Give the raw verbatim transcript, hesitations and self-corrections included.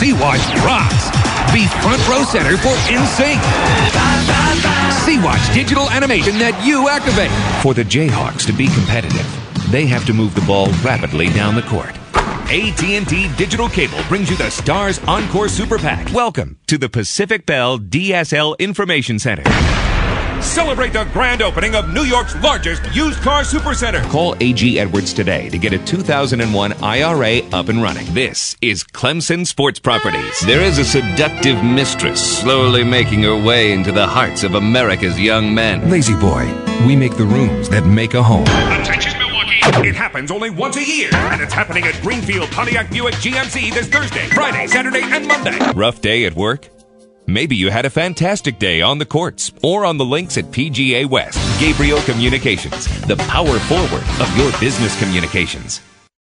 Sea-Watch rocks. Be front row center for N Sync. Sea-Watch digital animation that you activate. For the Jayhawks to be competitive, they have to move the ball rapidly down the court. A T and T Digital Cable brings you the Stars Encore Super Pack. Welcome to the Pacific Bell D S L Information Center. Celebrate the grand opening of New York's largest used car supercenter. Call A G Edwards today to get a two thousand one I R A up and running. This is Clemson Sports Properties. There is a seductive mistress slowly making her way into the hearts of America's young men. Lazy Boy, we make the rooms that make a home. Attention, Milwaukee! It happens only once a year, and it's happening at Greenfield Pontiac Buick G M C this Thursday, Friday, Saturday, and Monday. Rough day at work? Maybe you had a fantastic day on the courts or on the links at P G A West. Gabriel Communications, the power forward of your business communications.